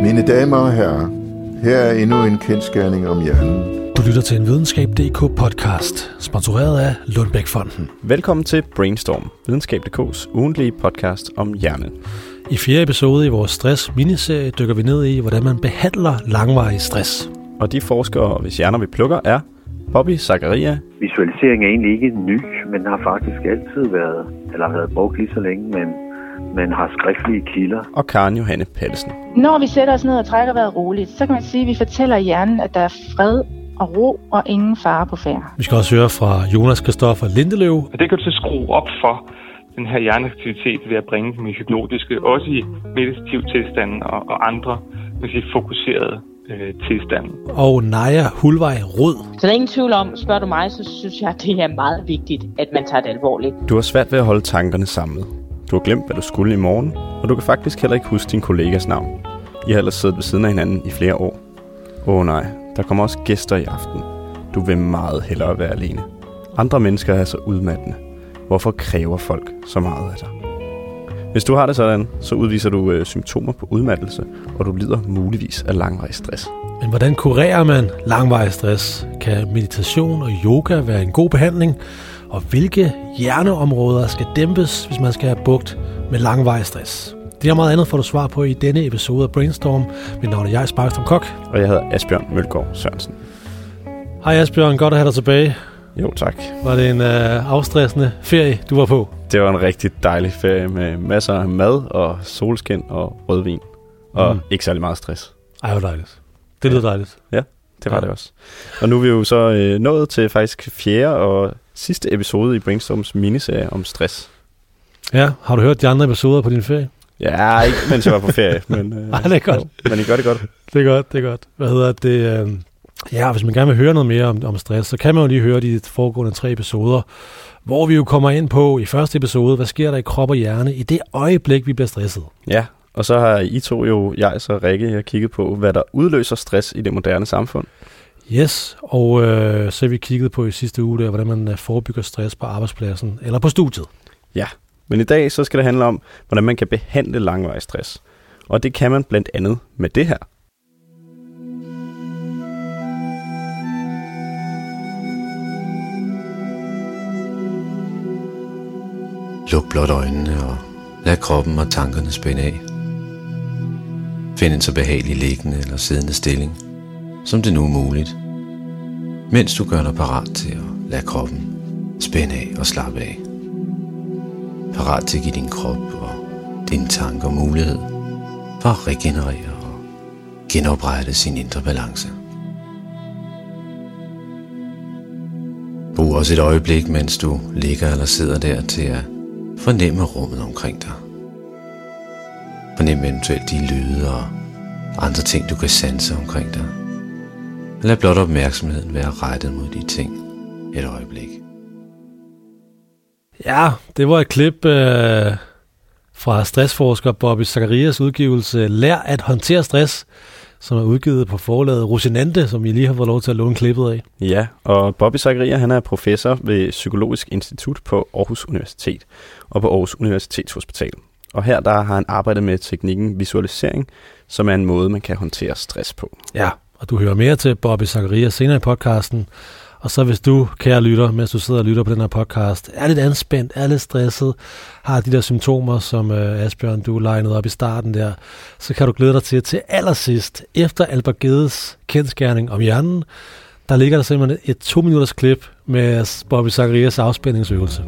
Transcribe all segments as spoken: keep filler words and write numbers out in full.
Mine damer og herrer, her er endnu en kendsgerning om hjernen. Du lytter til en videnskab punktum d k podcast, sponsoreret af Lundbæk-fonden. Velkommen til Brainstorm, videnskab punktum d k's ugentlige podcast om hjernen. I fjerde episode i vores stress-miniserie dykker vi ned i, hvordan man behandler langvarig stress. Og de forskere, hvis hjerner vi plukker, er Bobby Zachariae. Visualisering er egentlig ikke ny, men har faktisk altid været, eller har været brugt lige så længe, men man har skriftlige kilder. Og Karen Johanne Pallesen. Når vi sætter os ned og trækker vejret roligt, så kan man sige, at vi fortæller hjernen, at der er fred og ro og ingen fare på færde. Vi skal også høre fra Jonas Christoffer Lindeløv. Og det kan du så skrue op for den her hjerneaktivitet ved at bringe dem i hypnotiske, også i meditativ tilstanden og, og andre man siger, fokuserede øh, tilstande. Og Naja Hulvej Rod. Så der er ingen tvivl om, spørger du mig, så synes jeg, at det er meget vigtigt, at man tager det alvorligt. Du har svært ved at holde tankerne samlet. Du har glemt, hvad du skulle i morgen, og du kan faktisk heller ikke huske din kollegas navn. I har ellers siddet ved siden af hinanden i flere år. Åh oh, nej, der kommer også gæster i aften. Du vil meget hellere være alene. Andre mennesker er så udmattende. Hvorfor kræver folk så meget af dig? Hvis du har det sådan, så udviser du øh, symptomer på udmattelse, og du lider muligvis af langvarig stress. Men hvordan kurerer man langvarig stress? Kan meditation og yoga være en god behandling? Og hvilke hjerneområder skal dæmpes, hvis man skal have bugt med langvarig stress? Det og meget andet får du svar på i denne episode af Brainstorm. Mit navn er jeg, Sparkstrøm Kok. Og jeg hedder Asbjørn Mølgaard Sørensen. Hej Asbjørn, godt at have dig tilbage. Jo, tak. Var det en øh, afstressende ferie, du var på? Det var en rigtig dejlig ferie med masser af mad og solskin og rødvin. Og mm. ikke særlig meget stress. Ej, hvor dejligt. Det lyder ja. dejligt. Ja, det var ja. det også. Og nu er vi jo så øh, nået til faktisk fjerde og sidste episode i Brainstorms miniserie om stress. Ja, har du hørt de andre episoder på din ferie? Ja, ikke mens jeg var på ferie. Men, øh, Ej, det er godt. Jo, men I gør det godt. Det er godt, det er godt. Hvad hedder det? Øh, ja, hvis man gerne vil høre noget mere om, om stress, så kan man jo lige høre de foregående tre episoder, hvor vi jo kommer ind på i første episode, hvad sker der i krop og hjerne i det øjeblik, vi bliver stresset. Ja, og så har I to jo, jeg så Rikke, jeg kigget på, hvad der udløser stress i det moderne samfund. Yes, og øh, så har vi kigget på i sidste uge, der, hvordan man forebygger stress på arbejdspladsen eller på studiet. Ja, men i dag så skal det handle om, hvordan man kan behandle langvarig stress. Og det kan man blandt andet med det her. Luk blot øjnene og lad kroppen og tankerne spænde af. Find en så behagelig liggende eller siddende stilling, som det nu er muligt, mens du gør dig parat til at lade kroppen spænde af og slappe af. Parat til at give din krop og dine tanker mulighed for at regenerere og genoprette sin indre balance. Brug også et øjeblik, mens du ligger eller sidder der, til at fornemme rummet omkring dig. Fornem eventuelt de lyde og andre ting, du kan sanse omkring dig. Lad blot opmærksomheden være rettet mod de ting et øjeblik. Ja, det var et klip øh, fra stressforsker Bobby Zachariaes udgivelse Lær at håndtere stress, som er udgivet på forlaget Rosinante, som I lige har fået lov til at låne klippet af. Ja, og Bobby Zachariae, han er professor ved Psykologisk Institut på Aarhus Universitet og på Aarhus Universitetshospital. Og her der har han arbejdet med teknikken visualisering, som er en måde, man kan håndtere stress på. Ja, og du hører mere til Bobby Zachariae senere i podcasten. Og så hvis du, kære lytter, mens du sidder og lytter på den her podcast, er lidt anspændt, er lidt stresset, har de der symptomer, som øh, Asbjørn, du legnede op i starten der, så kan du glæde dig til, til allersidst, efter Albert Gedes kendsgerning om hjernen, der ligger der simpelthen et to minutters klip med Bobby Zachariaes afspændingsøvelse.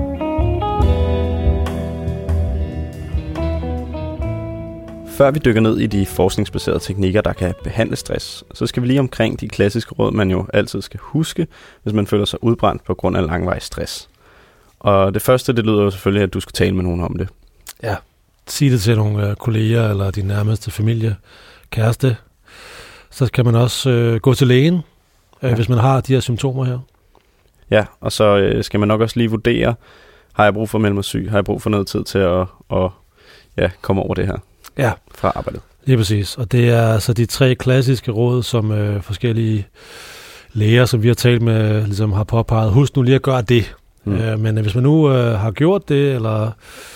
Før vi dykker ned i de forskningsbaserede teknikker, der kan behandle stress, så skal vi lige omkring de klassiske råd, man jo altid skal huske, hvis man føler sig udbrændt på grund af langvarig stress. Og det første, det lyder jo selvfølgelig, at du skal tale med nogen om det. Ja, sig det til nogle øh, kolleger eller din nærmeste familie, kæreste. Så kan man også øh, gå til lægen, øh, ja. hvis man har de her symptomer her. Ja, og så øh, skal man nok også lige vurdere, har jeg brug for at melde mig syg? Har jeg brug for noget tid til at, at ja, komme over det her? Ja, fra arbejdet. Lige præcis. Og det er altså de tre klassiske råd, som øh, forskellige læger, som vi har talt med, ligesom har påpeget. Husk nu lige at gøre det. Mm. Øh, men hvis man nu øh, har gjort det, eller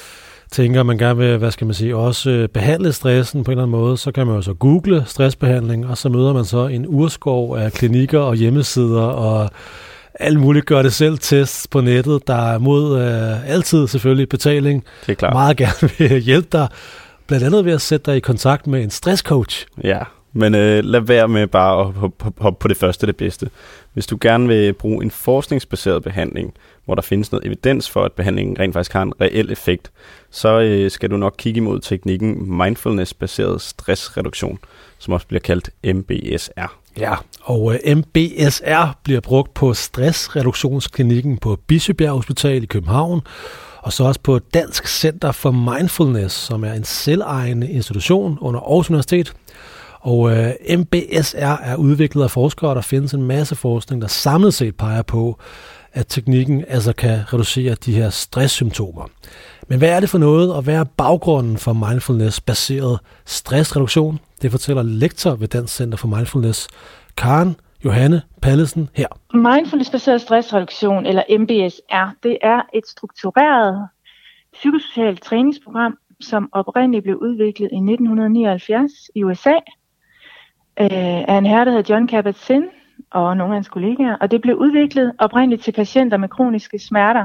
tænker, at man gerne vil, hvad skal man sige, også behandle stressen på en eller anden måde, så kan man jo så google stressbehandling, og så møder man så en urskov af klinikker og hjemmesider og alt muligt gør det selv tests på nettet, der er mod øh, altid selvfølgelig betaling. Det er klart. Meget gerne vil hjælpe dig, blandt andet ved at sætte dig i kontakt med en stresscoach. Ja, men øh, lad være med bare at hoppe hop på det første det bedste. Hvis du gerne vil bruge en forskningsbaseret behandling, hvor der findes noget evidens for, at behandlingen rent faktisk har en reel effekt, så øh, skal du nok kigge imod teknikken mindfulness-baseret stressreduktion, som også bliver kaldt M B S R. Ja, og øh, M B S R bliver brugt på stressreduktionsklinikken på Bispebjerg Hospital i København, og så også på Dansk Center for Mindfulness, som er en selvejende institution under Aarhus Universitet. Og øh, M B S R er udviklet af forskere, og der findes en masse forskning, der samlet set peger på, at teknikken altså kan reducere de her stresssymptomer. Men hvad er det for noget, og hvad er baggrunden for mindfulness-baseret stressreduktion? Det fortæller lektor ved Dansk Center for Mindfulness, Karen Johanne Pallesen her. Mindfulness-baseret stressreduktion, eller M B S R, det er et struktureret psykosocialt træningsprogram, som oprindeligt blev udviklet i nitten nioghalvfjerds i U S A af en herre, der hedder Jon Kabat-Zinn og nogle af hans kollegaer, og det blev udviklet oprindeligt til patienter med kroniske smerter.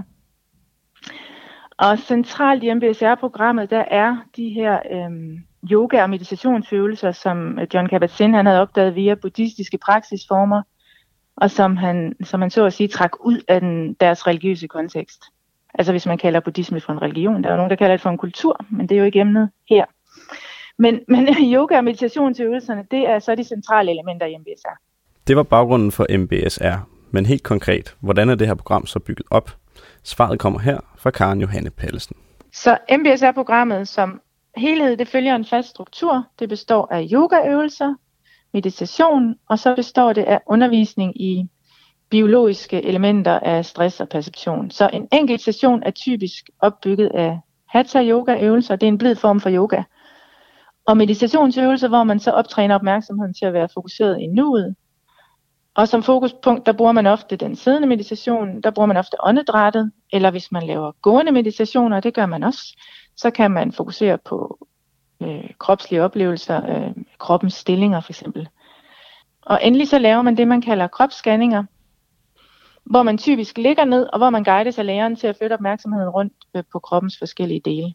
Og centralt i M B S R-programmet, der er de her øhm, yoga- og meditationsøvelser, som Jon Kabat-Zinn han havde opdaget via buddhistiske praksisformer, og som han, som han så at sige trak ud af den, deres religiøse kontekst. Altså hvis man kalder buddhisme for en religion. Der er jo nogen, der kalder det for en kultur, men det er jo ikke emnet her. Men, men yoga- og meditationsøvelserne, det er så de centrale elementer i M B S R. Det var baggrunden for M B S R. Men helt konkret, hvordan er det her program så bygget op? Svaret kommer her fra Karen Johanne Pallesen. Så M B S R-programmet som helhed, det følger en fast struktur. Det består af yogaøvelser, meditation, og så består det af undervisning i biologiske elementer af stress og perception. Så en enkelt session er typisk opbygget af hatha-yoga-øvelser. Det er en blid form for yoga. Og meditationsøvelser, hvor man så optræner opmærksomheden til at være fokuseret i nuet. Og som fokuspunkt, der bruger man ofte den siddende meditation, der bruger man ofte åndedrættet, eller hvis man laver gående meditationer, det gør man også, så kan man fokusere på øh, kropslige oplevelser, øh, kroppens stillinger for eksempel. Og endelig så laver man det, man kalder kropsscanninger, hvor man typisk ligger ned, og hvor man guides af læreren til at flytte opmærksomheden rundt øh, på kroppens forskellige dele.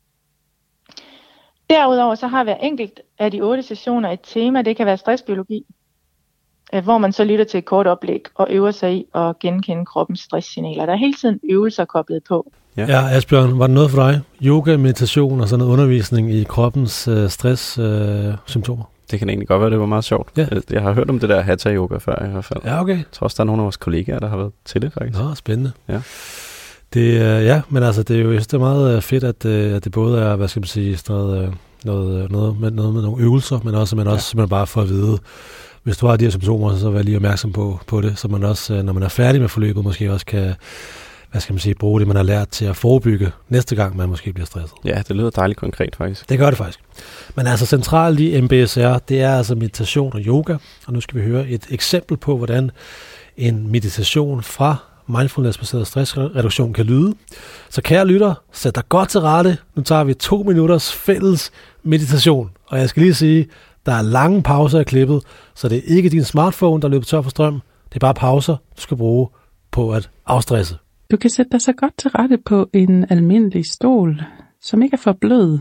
Derudover så har hver enkelt af de otte sessioner et tema, det kan være stressbiologi, hvor man så lytter til et kort oplæg og øver sig i at genkende kroppens stresssignaler. Der er hele tiden øvelser koblet på. Ja, ja Asbjørn, var det noget for dig? Yoga, meditation og sådan noget undervisning i kroppens øh, stresssymptomer? Øh, det kan egentlig godt være, det var meget sjovt. Ja. Jeg har hørt om det der hatha-yoga før i hvert fald. Ja, okay. Jeg tror også, der er nogle af vores kollegaer, der har været til det faktisk. Nå, spændende. Ja. Det, øh, ja, men altså, det er jo det er meget fedt, at, øh, at det både er, hvad skal man sige, noget, øh, noget, noget, med, noget med nogle øvelser, men også, men også ja. man bare får at vide, hvis du har de her symptomer, så vær lige opmærksom på, på det, så man også, når man er færdig med forløbet, måske også kan, hvad skal man sige, bruge det, man har lært til at forebygge næste gang, man måske bliver stresset. Ja, det lyder dejligt konkret faktisk. Det gør det faktisk. Men altså centralt i M B S R, det er altså meditation og yoga, og nu skal vi høre et eksempel på, hvordan en meditation fra mindfulness-baseret stressreduktion kan lyde. Så kære lytter, sæt dig godt til rette. Nu tager vi to minutters fælles meditation, og jeg skal lige sige, der er lange pauser i klippet, så det er ikke din smartphone, der løber tør for strøm. Det er bare pauser, du skal bruge på at afstresse. Du kan sætte dig så godt til rette på en almindelig stol, som ikke er for blød,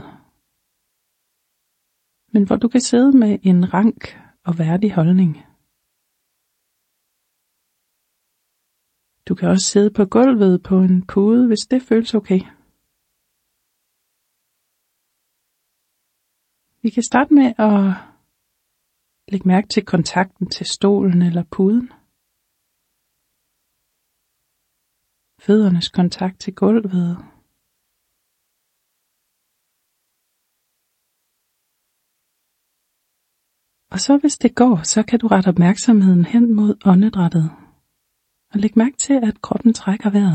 men hvor du kan sidde med en rank og værdig holdning. Du kan også sidde på gulvet på en pude, hvis det føles okay. Vi kan starte med at lægge mærke til kontakten til stolen eller puden. Føddernes kontakt til gulvet. Og så hvis det går, så kan du rette opmærksomheden hen mod åndedrættet. Og læg mærke til, at kroppen trækker vejret.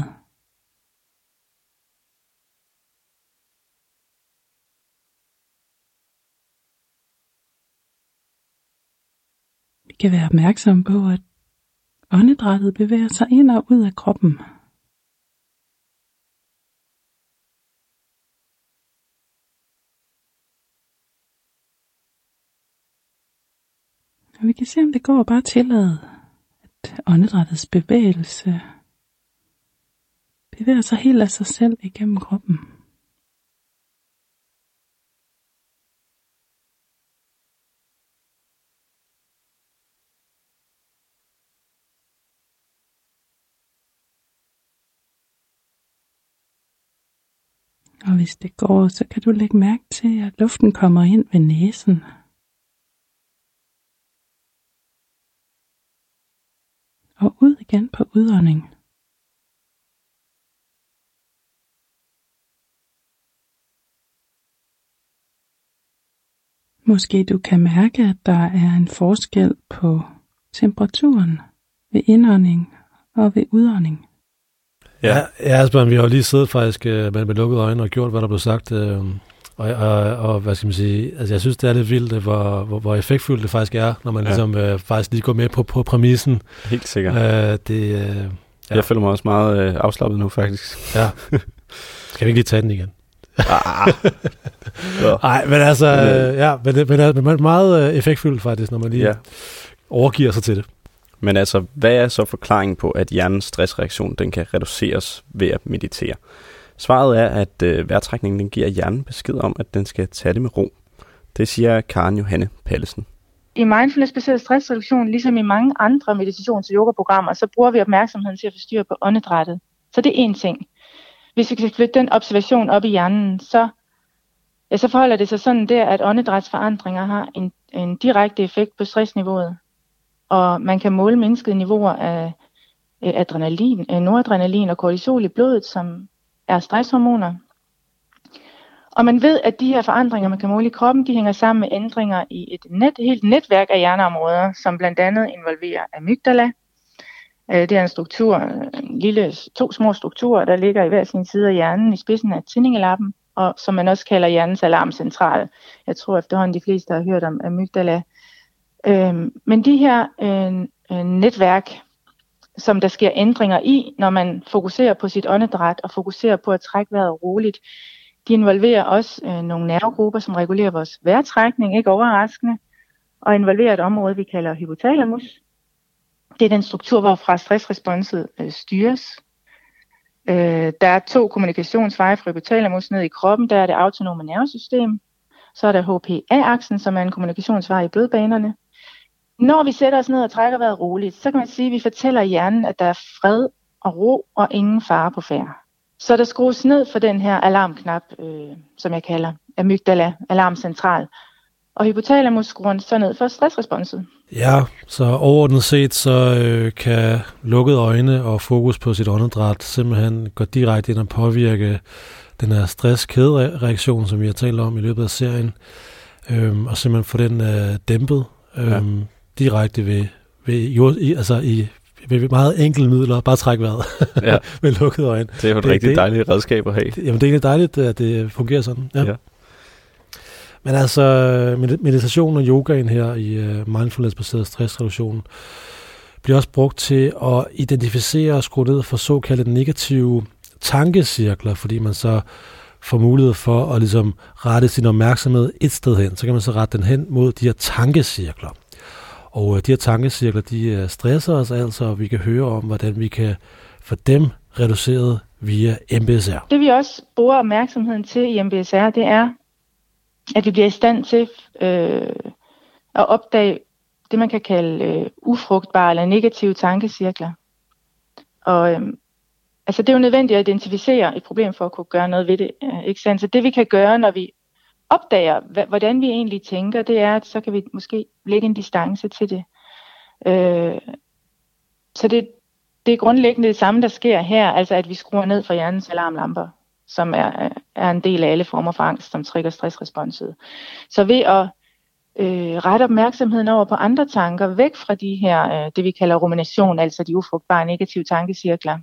Vi kan være opmærksomme på, at åndedrættet bevæger sig ind og ud af kroppen. Og vi kan se, om det går bare tillade, at åndedrættets bevægelse bevæger sig helt af sig selv igennem kroppen. Og hvis det går, så kan du lægge mærke til, at luften kommer ind ved næsen. Og ud igen på udånding. Måske du kan mærke, at der er en forskel på temperaturen ved indånding og ved udånding. Ja, ja Asbjørn, vi har jo lige siddet faktisk med, med lukkede øjne og gjort, hvad der blev sagt. Øh, og, og, og hvad skal man sige, altså jeg synes, det er lidt vildt, hvor, hvor, hvor effektfuldt det faktisk er, når man ja. ligesom øh, faktisk lige går med på, på præmissen. Helt sikkert. Øh, det, øh, ja. Jeg føler mig også meget øh, afslappet nu, faktisk. Ja. Skal vi ikke lige tage den igen? Ah. Nej, men altså, øh, ja, men det, men det er meget øh, effektfuldt faktisk, når man lige ja. overgiver sig til det. Men altså, hvad er så forklaringen på, at hjernens stressreaktion den kan reduceres ved at meditere? Svaret er, at øh, vejrtrækningen den giver hjernen besked om, at den skal tage det med ro. Det siger Karen Johanne Pallesen. I mindfulness-baseret stressreduktion, ligesom i mange andre meditations- og yogaprogrammer, så bruger vi opmærksomheden til at forstyrre på åndedrættet. Så det er én ting. Hvis vi kan flytte den observation op i hjernen, så, ja, så forholder det sig sådan der, at åndedrætsforandringer har en, en direkte effekt på stressniveauet. Og man kan måle mindskede niveauer af adrenalin, noradrenalin og kortisol i blodet, som er stresshormoner. Og man ved, at de her forandringer, man kan måle i kroppen, de hænger sammen med ændringer i et net, helt netværk af hjerneområder, som blandt andet involverer amygdala. Det er en struktur, en lille, to små strukturer, der ligger i hver sin side af hjernen i spidsen af tindingelappen, og som man også kalder hjernens alarmcentral. Jeg tror efterhånden, de fleste har hørt om amygdala. Men de her øh, netværk, som der sker ændringer i, når man fokuserer på sit åndedræt og fokuserer på at trække vejret roligt, de involverer også øh, nogle nervegrupper, som regulerer vores vejrtrækning, ikke overraskende, og involverer et område, vi kalder hypotalamus. Det er den struktur, hvorfra stressresponset øh, styres. Øh, der er to kommunikationsveje fra hypotalamus ned i kroppen. Der er det autonome nervesystem. Så er der H P A-aksen, som er en kommunikationsvej i blodbanerne. Når vi sætter os ned og trækker vejret roligt, så kan man sige, at vi fortæller hjernen, at der er fred og ro og ingen fare på færde. Så der skrues ned for den her alarmknap, øh, som jeg kalder amygdala, alarmcentral. Og hypotalamus skruer så ned for stressresponset. Ja, så overordnet set, så øh, kan lukkede øjne og fokus på sit åndedræt simpelthen gå direkte ind og påvirke den her stresskædereaktion, som vi har talt om i løbet af serien, øh, og simpelthen få den øh, dæmpet øh, ja. direkte ved, ved jord, i, altså i ved meget enkle midler, bare træk vejret ja. med lukkede øjne. Det er jo et det, rigtig det, dejligt redskab at have. Det, jamen det er egentlig dejligt, at det fungerer sådan. Ja. Ja. Men altså, meditation og yogaen her i uh, mindfulness-baseret stressreduktion bliver også brugt til at identificere og skrue ned for såkaldte negative tankecirkler, fordi man så får mulighed for at ligesom rette sin opmærksomhed et sted hen. Så kan man så rette den hen mod de her tankecirkler. Og de her tankecirkler, de stresser os altså, og vi kan høre om, hvordan vi kan få dem reduceret via M B S R. Det vi også bruger opmærksomheden til i M B S R, det er, at vi bliver i stand til øh, at opdage det, man kan kalde øh, ufrugtbare eller negative tankecirkler. Og øh, altså, det er jo nødvendigt at identificere et problem for at kunne gøre noget ved det. Øh, ikke sandt? Så det vi kan gøre, når vi opdager, h- hvordan vi egentlig tænker, det er, at så kan vi måske lægge en distance til det. Øh, så det, det er grundlæggende det samme, der sker her, altså at vi skruer ned for hjernens alarmlamper, som er, er en del af alle former for angst, som trigger stressresponset. Så ved at øh, rette opmærksomheden over på andre tanker, væk fra de her, øh, det vi kalder rumination, altså de ufrugtbare negative tankecirkler,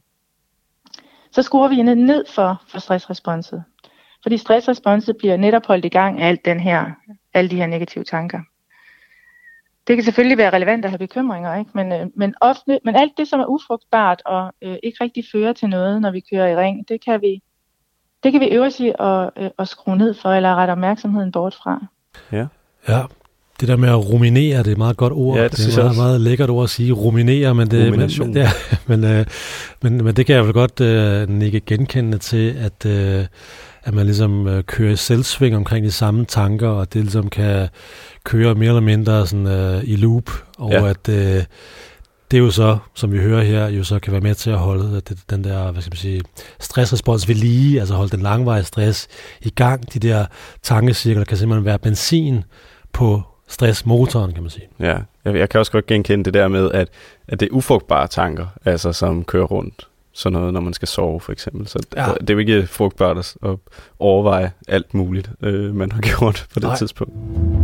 så skruer vi ned, ned for, for stressresponset. Fordi stressresponset bliver netop holdt i gang af alt den her, alle de her negative tanker. Det kan selvfølgelig være relevant at have bekymringer, ikke? Men, øh, men, ofte, men alt det, som er ufrugtbart og øh, ikke rigtig fører til noget, når vi kører i ring, det kan vi, det kan vi øve os i at, øh, at skrue ned for, eller rette opmærksomheden bort fra. Ja. Ja, Det der med at ruminere, det er et meget godt ord. Ja, det, det er et meget, meget lækkert ord at sige, ruminere, men det, men, men, ja, men, øh, men, men det kan jeg vel godt øh, nikke genkendende til, at, øh, at man ligesom øh, kører i selvsving omkring de samme tanker, og det ligesom kan køre mere eller mindre sådan, øh, i loop, og ja. at øh, det er jo så, som vi hører her, jo så kan være med til at holde det, den der, hvad skal man sige, stressrespons ved lige, altså holde den langvarige stress i gang. De der tankecirkler kan simpelthen være benzin på stressmotoren, kan man sige. Ja, jeg, jeg kan også godt genkende det der med, at, at det er ufrugtbare tanker, altså som kører rundt. Sådan noget, når man skal sove, for eksempel. Så ja. det, det er jo ikke frugtbart at, at overveje alt muligt, øh, man har gjort på det Nej. tidspunkt.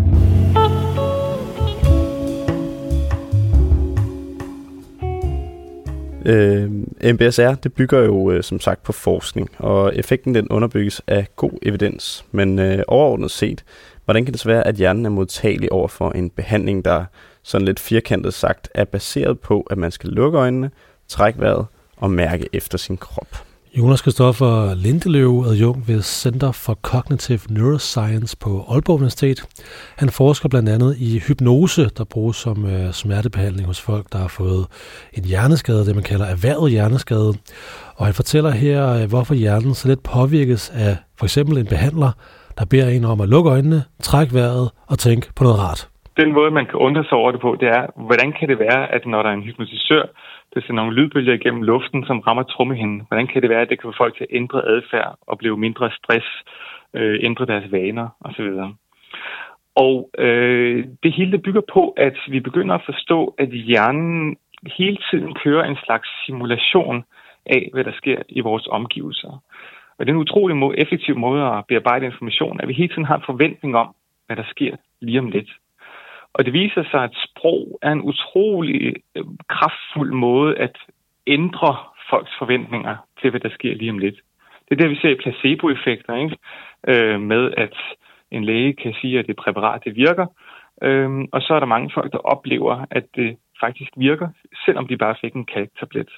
Øh, M B S R, det bygger jo øh, som sagt på forskning, og effekten den underbygges af god evidens. Men øh, overordnet set, hvordan kan det så være, at hjernen er modtagelig over for en behandling, der sådan lidt firkantet sagt er baseret på, at man skal lukke øjnene, trække vejret og mærke efter sin krop? Jonas Christoffer Lindeløv, adjunkt ved Center for Cognitive Neuroscience på Aalborg Universitet. Han forsker blandt andet i hypnose, der bruges som øh, smertebehandling hos folk, der har fået en hjerneskade, det man kalder erhvervet hjerneskade. Og han fortæller her, øh, hvorfor hjernen så let påvirkes af for eksempel en behandler, der beder en om at lukke øjnene, trække vejret og tænke på noget rart. Den måde, man kan undre sig over det på, det er, hvordan kan det være, at når der er en hypnotisør, der sender nogle lydbølger igennem luften, som rammer trommehinden, hvordan kan det være, at det kan få folk til at ændre adfærd og blive mindre stress, øh, ændre deres vaner osv. Og øh, det hele det bygger på, at vi begynder at forstå, at hjernen hele tiden kører en slags simulation af, hvad der sker i vores omgivelser. Og det er en utrolig måde, effektiv måde at bearbejde information, at vi hele tiden har en forventning om, hvad der sker lige om lidt. Og det viser sig, at sprog er en utrolig øh, kraftfuld måde at ændre folks forventninger til, hvad der sker lige om lidt. Det er det, vi ser i placeboeffekter, ikke? Øh, med at en læge kan sige, at det præparat det virker, øh, og så er der mange folk, der oplever, at det faktisk virker, selvom de bare fik en kalktablet.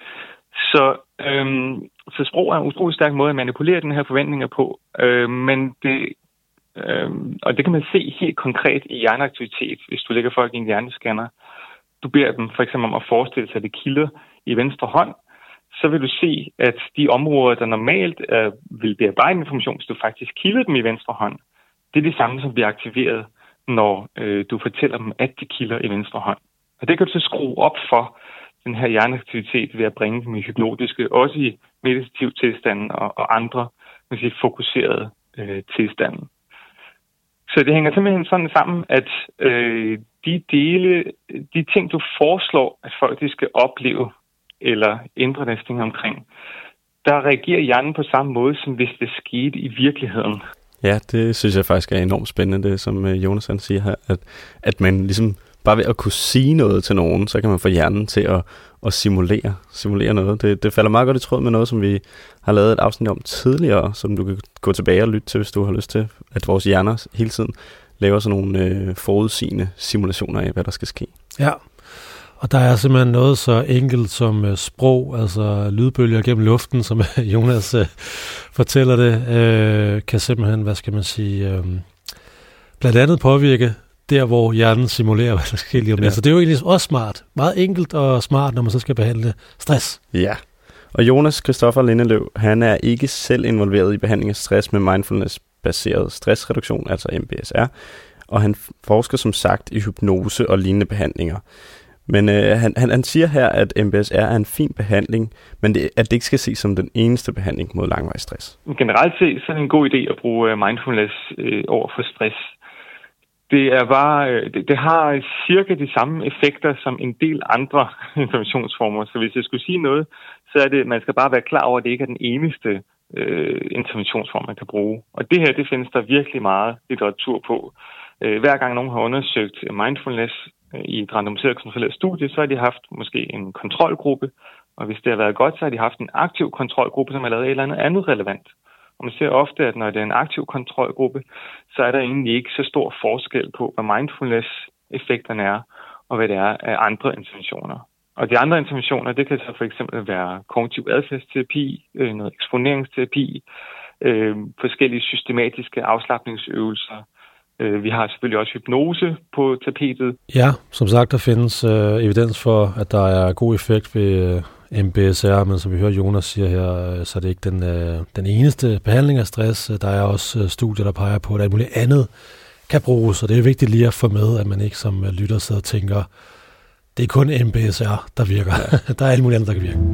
Så, øh, så sprog er en utrolig stærk måde at manipulere den her forventninger på, øh, men det Øhm, og det kan man se helt konkret i hjerneaktivitet, hvis du lægger folk i en hjernescanner. Du beder dem for eksempel om at forestille sig, at det kilder i venstre hånd, så vil du se, at de områder, der normalt øh, vil bearbejde information, hvis du faktisk kilder dem i venstre hånd, det er det samme, som bliver aktiveret, når øh, du fortæller dem, at de kilder i venstre hånd. Og det kan du så skrue op for den her hjerneaktivitet ved at bringe dem i hypnotiske, også i meditativ tilstanden og, og andre man siger, fokuserede øh, tilstande. Så det hænger simpelthen sådan sammen, at øh, de dele, de ting, du foreslår, at folk de skal opleve eller ændre deres ting omkring, der reagerer hjernen på samme måde, som hvis det skete i virkeligheden. Ja, det synes jeg faktisk er enormt spændende, det som Jonas han siger her, at, at man ligesom bare ved at kunne sige noget til nogen, så kan man få hjernen til at, at simulere, simulere noget. Det, det falder meget godt i tråd med noget, som vi har lavet et afsnit om tidligere, som du kan gå tilbage og lytte til, hvis du har lyst til, at vores hjerner hele tiden laver sådan nogle øh, forudsigende simulationer af, hvad der skal ske. Ja, og der er simpelthen noget så enkelt som øh, sprog, altså lydbølger gennem luften, som Jonas øh, fortæller det, øh, kan simpelthen, hvad skal man sige, øh, blandt andet påvirke der, hvor hjernen simulerer, hvad der sker lige om lidt. Ja. Så det er jo egentlig også smart. Meget enkelt og smart, når man så skal behandle stress. Ja. Og Jonas Christoffer Lindeløv, han er ikke selv involveret i behandling af stress med mindfulness-baseret stressreduktion, altså M B S R, og han forsker som sagt i hypnose og lignende behandlinger. Men øh, han, han, han siger her, at M B S R er en fin behandling, men det, at det ikke skal ses som den eneste behandling mod langvarig stress. Generelt set så er det en god idé at bruge mindfulness øh, over for stress. Det er bare, det, det har cirka de samme effekter som en del andre interventionsformer. Så hvis jeg skulle sige noget, så er det, man skal bare være klar over, at det ikke er den eneste øh, interventionsform, man kan bruge. Og det her, det findes der virkelig meget litteratur på. Øh, hver gang nogen har undersøgt mindfulness øh, i et randomiseret kontrolleret studie, så har de haft måske en kontrolgruppe. Og hvis det har været godt, så har de haft en aktiv kontrolgruppe, som har lavet et eller andet andet relevant. Og man ser ofte, at når det er en aktiv kontrolgruppe, så er der egentlig ikke så stor forskel på, hvad mindfulness-effekterne er, og hvad det er af andre interventioner. Og de andre interventioner, det kan så for eksempel være kognitiv adfærdsterapi, noget eksponeringsterapi, øh, forskellige systematiske afslapningsøvelser, Øh, vi har selvfølgelig også hypnose på tapetet. Ja, som sagt, der findes øh, evidens for, at der er god effekt ved øh, M B S R, men som vi hører Jonas siger her, øh, så er det ikke den, øh, den eneste behandling af stress. Der er også øh, studier, der peger på, at alt muligt andet kan bruges, og det er vigtigt lige at få med, at man ikke som øh, lytter sidder og tænker, det er kun M B S R, der virker. Ja. Der er alt muligt andet, der kan virke.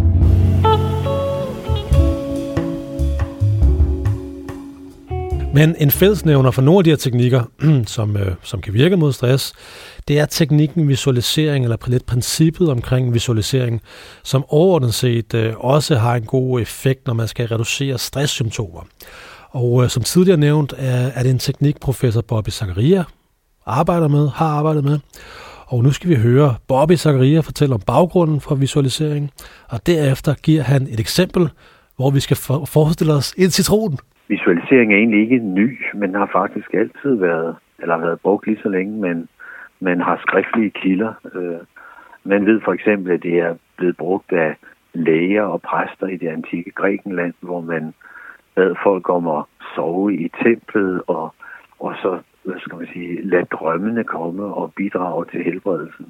Men en fællesnævner for nogle af de her teknikker, som, øh, som kan virke mod stress, det er teknikken visualisering, eller lidt princippet omkring visualisering, som overordnet set øh, også har en god effekt, når man skal reducere stresssymptomer. Og øh, som tidligere nævnt, er, er det en teknik, professor Bobby Zachariah arbejder med, har arbejdet med. Og nu skal vi høre Bobby Zachariah fortælle om baggrunden for visualisering, og derefter giver han et eksempel, hvor vi skal for- forestille os en citron. Visualisering er egentlig ikke ny, men har faktisk altid været, eller har været brugt lige så længe, men man har skriftlige kilder. Man ved for eksempel, at det er blevet brugt af læger og præster i det antikke Grækenland, hvor man bad folk om at sove i templet, og, og så hvad skal man sige, lade drømmene komme og bidrage til helbredelsen.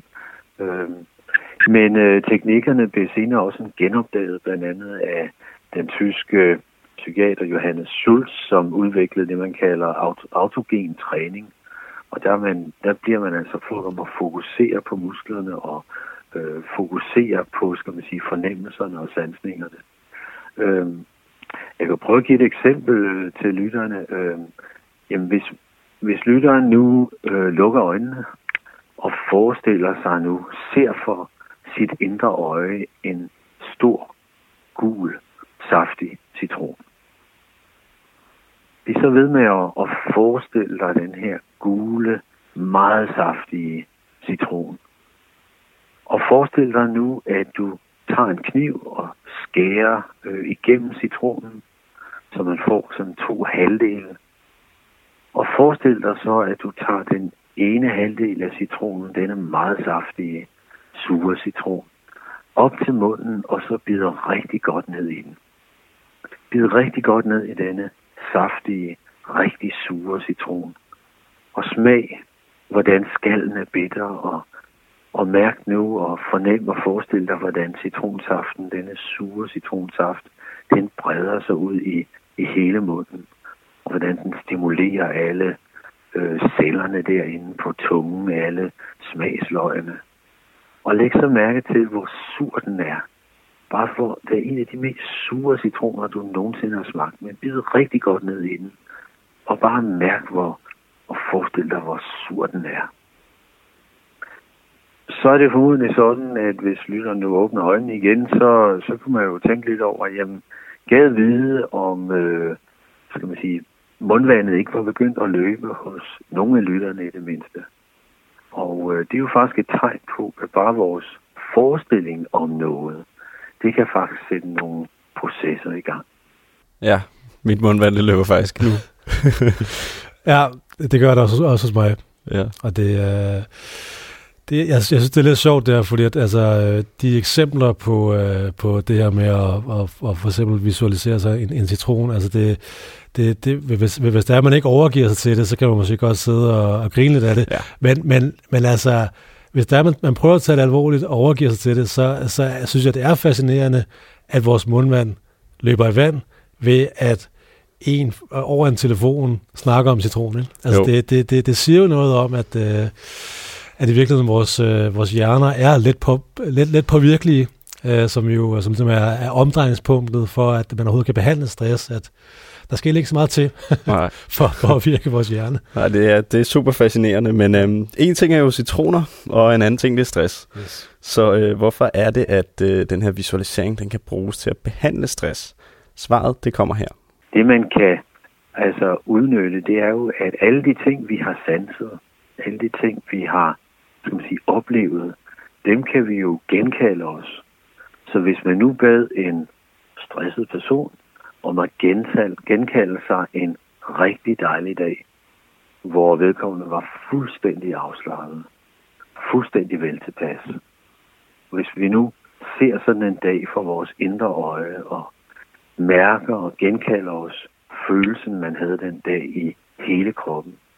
Men teknikkerne blev senere også genopdaget, blandt andet af den tyske psykiater Johannes Schultz, som udviklede det, man kalder auto, autogen træning. Og der, man, der bliver man altså fået om at fokusere på musklerne og øh, fokusere på, skal man sige, fornemmelserne og sansningerne. Øh, jeg kan prøve at give et eksempel til lytterne. Øh, jamen, hvis, hvis lytteren nu øh, lukker øjnene og forestiller sig nu, ser for sit indre øje en stor, gul, saftig citron. Vi er så ved med at, at forestille dig den her gule, meget saftige citron. Og forestil dig nu, at du tager en kniv og skærer øh, igennem citronen, så man får sådan to halvdele. Og forestil dig så, at du tager den ene halvdel af citronen, denne meget saftige, sure citron, op til munden, og så bider rigtig godt ned i den. Bid rigtig godt ned i denne saftige, rigtig sure citron. Og smag, hvordan skallen er bitter, og, og mærk nu og fornem og forestil dig, hvordan citronsaften, denne sure citronsaft, den breder sig ud i, i hele munden. Og hvordan den stimulerer alle øh, cellerne derinde på tungen, alle smagsløgene. Og læg så mærke til, hvor sur den er. Bare for, det er en af de mest sure citroner, du nogensinde har smagt. Men bid rigtig godt ned i den. Og bare mærk, hvor, og forestil dig, hvor sur den er. Så er det formodentlig sådan, at hvis lytteren nu åbner øjnene igen, så, så kunne man jo tænke lidt over, jamen, gad vide om, øh, skal man sige, mundvandet ikke var begyndt at løbe hos nogle af lytterne i det mindste. Og øh, det er jo faktisk et tegn på, at bare vores forestilling om noget, det kan faktisk sætte nogle processer i gang. Ja, mit mundvand det løber faktisk nu. Ja, det gør det også, også hos mig. Ja. Og det er... Øh, det, jeg, jeg synes, det er lidt sjovt der, fordi at, altså, de eksempler på, øh, på det her med at, at, at for eksempel visualisere sig en, en citron, altså det, det, det, hvis, hvis der er, man ikke overgiver sig til det, så kan man måske godt sidde og, og grine lidt af det. Ja. Men, men, men altså, hvis der er, man, man prøver at tage det alvorligt og overgiver sig til det, så, så synes jeg, det er fascinerende, at vores mundvand løber i vand ved, at en over en telefon snakker om citronen. Altså det, det, det, det siger jo noget om, at, øh, at i virkeligheden vores, øh, vores hjerner er lidt, på, lidt, lidt påvirkelige, øh, som jo som, som er, er omdrejningspunktet for, at man overhovedet kan behandle stress, at der skal ikke så meget til for, for at virke vores hjerne. Nej, det er, det er super fascinerende, men øhm, en ting er jo citroner, og en anden ting det er stress. Yes. Så øh, hvorfor er det, at øh, den her visualisering den kan bruges til at behandle stress? Svaret, det kommer her. Det man kan altså udnytte, det er jo, at alle de ting, vi har sanset, alle de ting, vi har skal man sige, oplevet, dem kan vi jo genkalde os. Så hvis man nu bad en stresset person om at genkalde sig en rigtig dejlig dag, hvor vedkommende var fuldstændig afslappet, fuldstændig vel tilpas. Hvis vi nu ser sådan en dag for vores indre øje og mærker og genkalder os følelsen, man havde den dag i hele kroppen,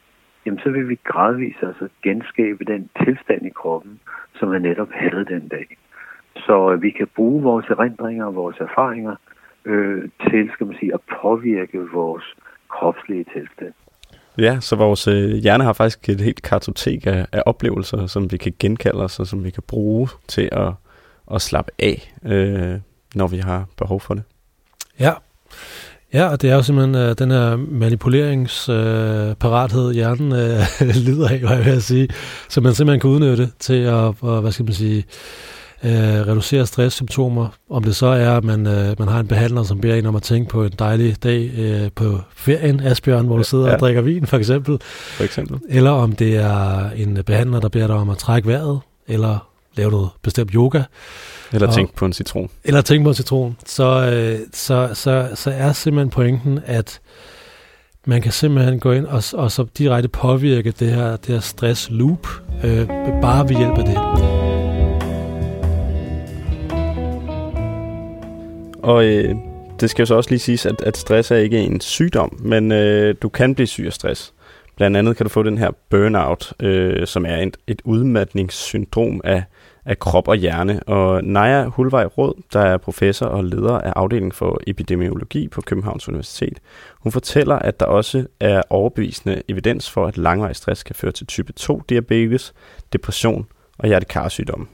jamen så vil vi gradvist altså genskabe den tilstand i kroppen, som vi netop havde den dag. Så øh, vi kan bruge vores erindringer og vores erfaringer øh, til, skal man sige, at påvirke vores kropslige tilstand. Ja, så vores øh, hjerne har faktisk et helt kartotek af, af oplevelser, som vi kan genkalde os, og som vi kan bruge til at, at slappe af, øh, når vi har behov for det. Ja, ja, og det er jo simpelthen øh, den her manipuleringsparathed, øh, hjernen øh, lider af, hvad jeg vil sige, så man simpelthen kan udnytte til at, og, hvad skal man sige, øh, reducere stresssymptomer. Om det så er, at man, øh, man har en behandler, som beder en om at tænke på en dejlig dag øh, på ferien, Asbjørn, hvor du sidder ja. og drikker vin, for eksempel. For eksempel. Eller om det er en behandler, der beder dig om at trække vejret, eller lave noget bestemt yoga. Eller tænke på en citron. Eller tænke på en citron. Så, øh, så, så, så er simpelthen pointen, at man kan simpelthen gå ind og, og så direkte påvirke det her, det her stress loop, øh, bare ved hjælp af det. Og øh, det skal jo så også lige siges, at, at stress er ikke en sygdom, men øh, du kan blive syg af stress. Blandt andet kan du få den her burnout, øh, som er et, et udmattningssyndrom af, af krop og hjerne. Og Naja Hulvej Råd, der er professor og leder af afdelingen for epidemiologi på Københavns Universitet, hun fortæller, at der også er overbevisende evidens for, at langvarig stress kan føre til type to diabetes, depression og hjertekarsygdomme.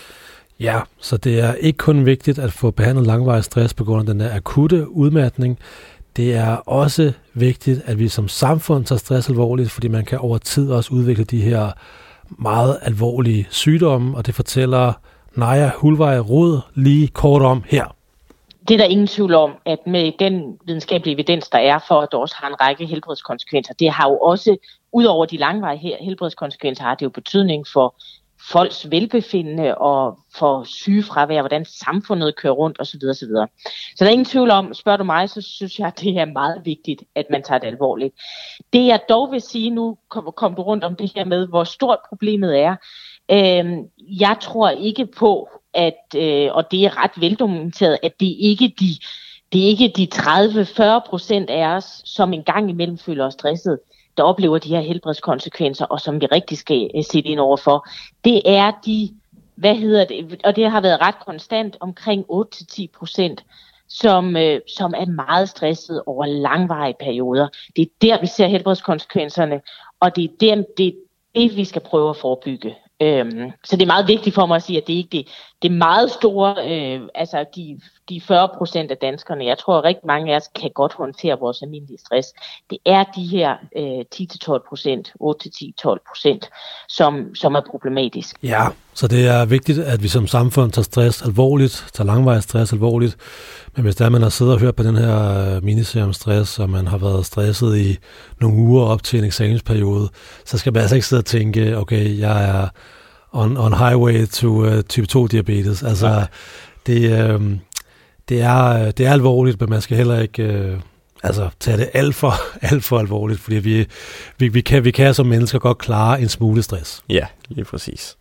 Ja, så det er ikke kun vigtigt at få behandlet langvarig stress på grund af den der akutte udmattning. Det er også vigtigt, at vi som samfund tager stress alvorligt, fordi man kan over tid også udvikle de her meget alvorlige sygdomme, og det fortæller Naja Hulvej Råd lige kort om her. Det er der ingen tvivl om, at med den videnskabelige evidens, der er for, at det også har en række helbredskonsekvenser, det har jo også, udover de langvarige helbredskonsekvenser, har det jo betydning for folks velbefindende og for sygefravær, hvordan samfundet kører rundt osv. osv. Så der er ingen tvivl om, spørger du mig, så synes jeg, at det er meget vigtigt, at man tager det alvorligt. Det jeg dog vil sige, nu kom, kom du rundt om det her med, hvor stort problemet er. Øh, jeg tror ikke på, at, øh, og det er ret veldokumenteret, at det ikke de, det er ikke de tredive til fyrre procent af os, som en gang imellem føler os stresset, der oplever de her helbredskonsekvenser, og som vi rigtig skal sætte ind over for. Det er de, hvad hedder det, og det har været ret konstant, omkring otte til ti procent, som, øh, som er meget stresset over langvarige perioder. Det er der, vi ser helbredskonsekvenserne, og det er der, det, det vi skal prøve at forebygge. Øhm, så det er meget vigtigt for mig at sige, at det ikke det, det er meget store, øh, altså de, de fyrre procent af danskerne, jeg tror at rigtig mange af os kan godt håndtere vores almindelige stress. Det er de her øh, ti til tolv procent, otte til ti til tolv procent, som, som er problematisk. Ja, så det er vigtigt, at vi som samfund tager stress alvorligt, tager langvarig stress alvorligt. Men hvis der man har siddet og hørt på den her miniserie om stress, og man har været stresset i nogle uger op til en eksamensperiode, så skal man altså ikke sidde og tænke, okay, jeg er on, on highway to uh, type to diabetes. Altså, ja. det, øh, det, er, det er alvorligt, men man skal heller ikke øh, altså, tage det alt for, alt for alvorligt, fordi vi, vi, vi, kan, vi kan som mennesker godt klare en smule stress. Ja, lige præcis.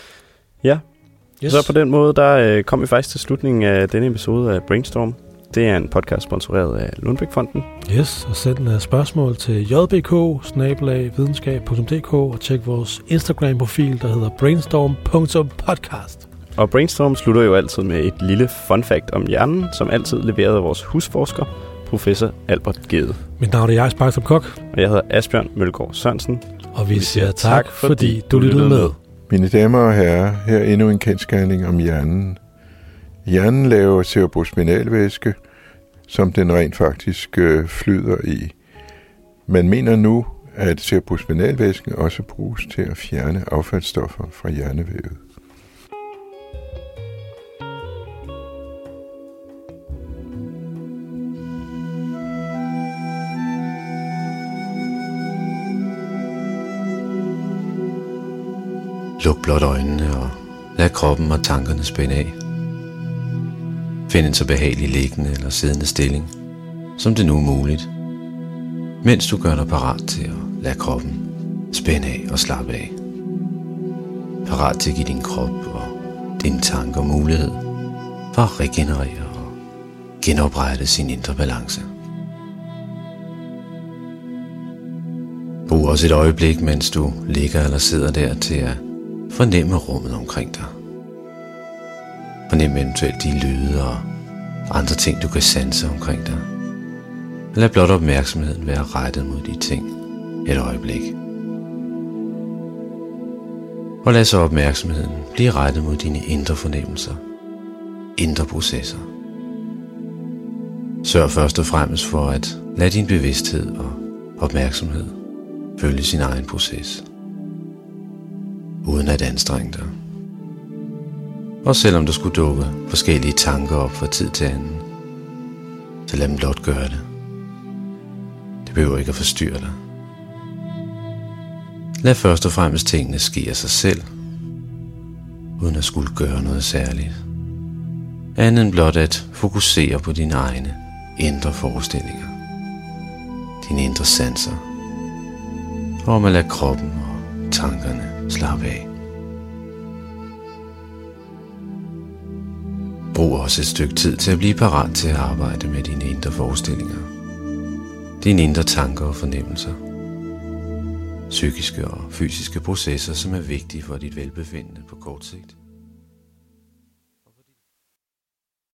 Ja. Yes. Så på den måde, der øh, kom vi faktisk til slutningen af denne episode af Brainstorm. Det er en podcast sponsoreret af Lundbeck-fonden. Yes, og send uh, spørgsmål til j b k bindestreg videnskab punktum d k og tjek vores Instagram-profil, der hedder brainstorm punktum podcast. Og Brainstorm slutter jo altid med et lille fun fact om hjernen, som altid leveret af vores husforsker, professor Albert Gede. Mit navn er Jais Baktrup Kok. Og jeg hedder Asbjørn Mølgaard Sørensen. Og vi, vi siger tak, tak, fordi du lyttede med. Mine damer og herrer, her er endnu en kendsgerning om hjernen. Hjernen laver cerebrospinalvæske, som den rent faktisk øh, flyder i. Man mener nu, at cerebrospinalvæsken også bruges til at fjerne affaldsstoffer fra hjernevævet. Luk blot øjnene og lad kroppen og tankerne spænde af. Find en så behagelig liggende eller siddende stilling, som det nu er muligt, mens du gør dig parat til at lade kroppen spænde af og slappe af. Parat til at give din krop og dine tanker mulighed for at regenerere og genoprette sin indre balance. Brug Brug også et øjeblik, mens du ligger eller sidder der, til at fornemme rummet omkring dig. Fornem eventuelt de lyde og andre ting, du kan sanse omkring dig. Lad blot opmærksomheden være rettet mod de ting et øjeblik. Og lad så opmærksomheden blive rettet mod dine indre fornemmelser, indre processer. Sørg først og fremmest for at lade din bevidsthed og opmærksomhed følge sin egen proces, uden at anstrenge dig. Og selvom der skulle dukke forskellige tanker op fra tid til anden, så lad dem blot gøre det. Det behøver ikke at forstyrre dig. Lad først og fremmest tingene ske af sig selv, uden at skulle gøre noget særligt. Andet end blot at fokusere på dine egne indre forestillinger, dine indre sanser, og om at lade kroppen og tankerne slappe af. Brug også et stykke tid til at blive parat til at arbejde med dine indre forestillinger, dine indre tanker og fornemmelser, psykiske og fysiske processer, som er vigtige for dit velbefindende på kort sigt.